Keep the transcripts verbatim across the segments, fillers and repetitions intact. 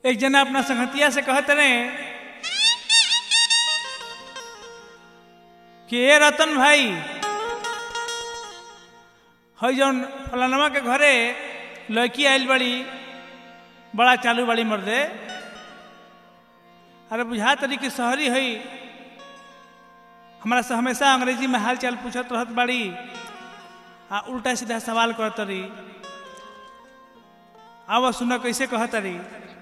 एक जना अपना संगतिया से कहत रहे कि ए रतन भाई हई जौन फलानवा के घरे लड़की आयल बड़ी बड़ा चालू बड़ी मर्दे अरे बुझा तरी कि शहरी हई हमारा से हमेशा अंग्रेजी में हाल चाल पूछत रहत बड़ी आ उल्टा सीधा सवाल करत रही। आवा सुना कैसे कहत रही।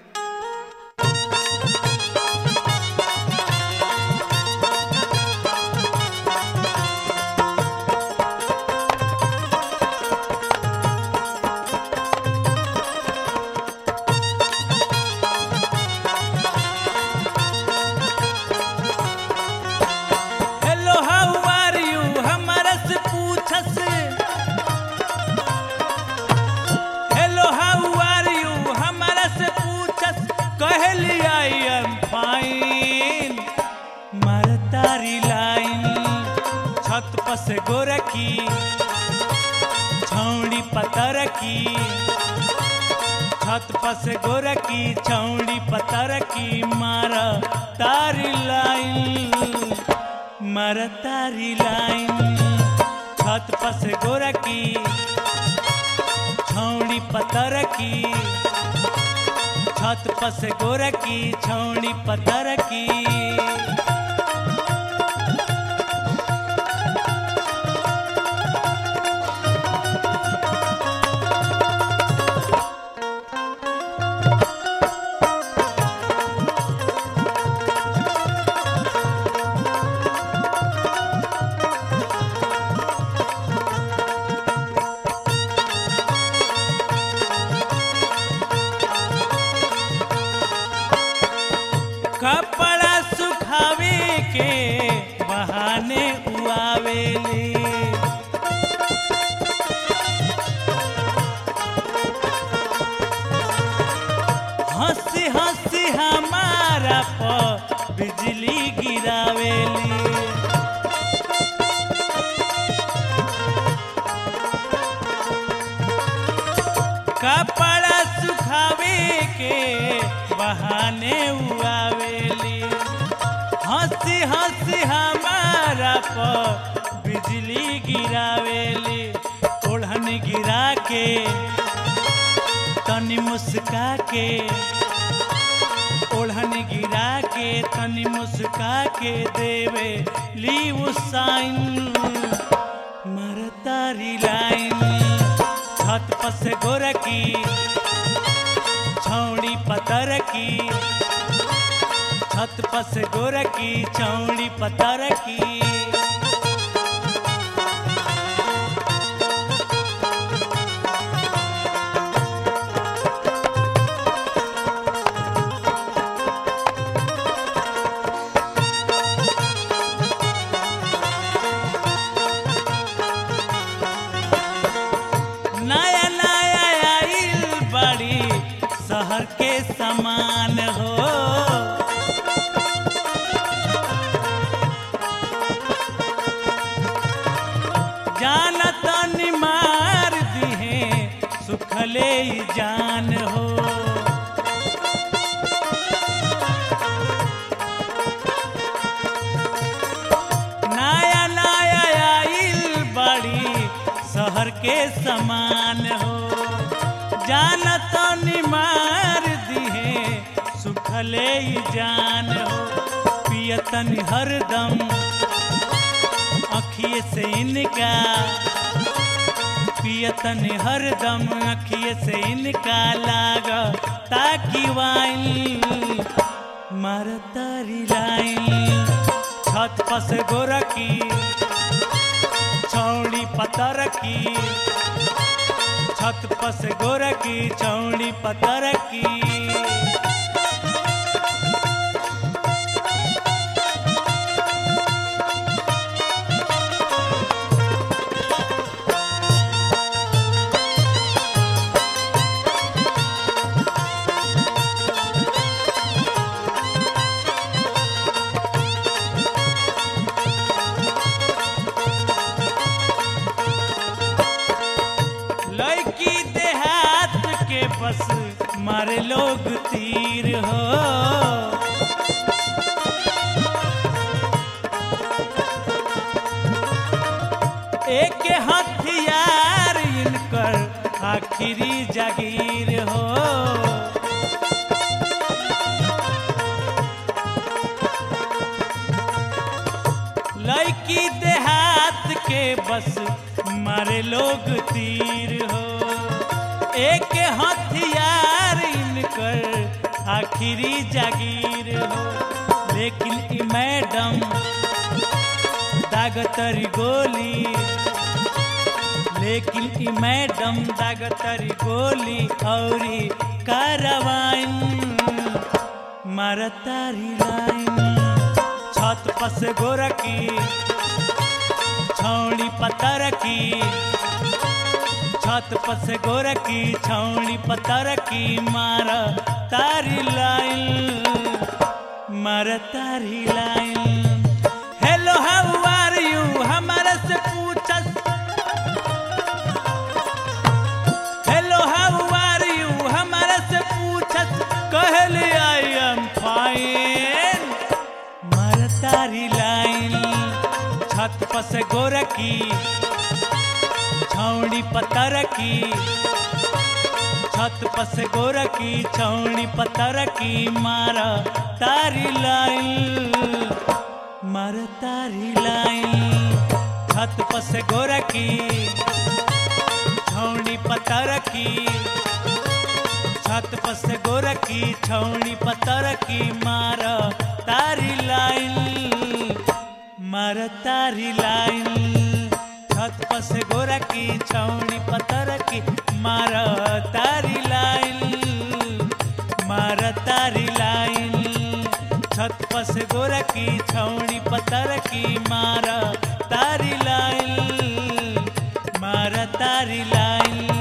से गोरखी छौड़ी पतर की छत पस गोरखी छौड़ी पतर की मार तारी लाइन मार तारी लाइन छत पस गोरखी छौड़ी पतर की छत पस गोरखी छौड़ी पतर की। कपड़ा सुखावे के बहाने उआवेली हंसी हंसी हमारा पर बिजली गिरावेली कपड़ा सुखावे के बहाने उआवेली हंसी हंसी हमारा पर बिजली गिरावेली ओढ़न गिरा के तनी मुस्का के ओढ़न गिरा के तनी मुस्का के देवे ली साइन मरतारी लाइन छत पस गोरखी छौड़ी पतर की छत पस गोरखी छौड़ी पतर की। नया नया आइल बड़ी शहर के समान हो जानत निमार दिहे सुखले जान हो नया नया आइल बड़ी शहर के समान हो जानत निमार दिहे सुखले जान हो पियतन हरदम अखिए से इनका पियतन हरदम अखिए से इनका लाग ताकि वाइन मरतारी लाइन छत पस गोरखी छौड़ी पतर की छत पस गोरखी छौड़ी पतर की। लड़की देहात के बस मारे लोग तीर हो। एक हथियार इनकर आखिरी जागीर हो। लड़की देहात के बस मारे लोग तीर हो। एक हथियार इनकर आखिरी जागीर हो। लेकिन ई मैडम दागतरी गोली, लेकिन ई मैडम दागतरी गोली औरी कारवाइन मारतारी लाइन। छत पस गोरकी छौड़ी पतर की, छत पस गोरकी छौड़ी पतर की मार तारी लाइन, मार तारी line. Hello how are you हमारे से पूछस, हेलो हाउ आर यू हमारे से पूछस, कहली आई एम फाइन, मार तारी लाइन। छत पस गोरकी छौड़ी पतर की, छत पस गोरकी छौड़ी पतर की मार तारी लाइन, मार तारी लाइन। छत पस गोरकी छौड़ी पतर की, छत पस गोरकी छौड़ी पतर की मार तारी लाइन, मार तारी लाइन। छत पस गोरकी छौड़ी पतर की मार तारी लाइन, मार तारी लाइन। छत पस गोरकी छौड़ी पतर की मार तारी लाइन, मार तारी लाइन।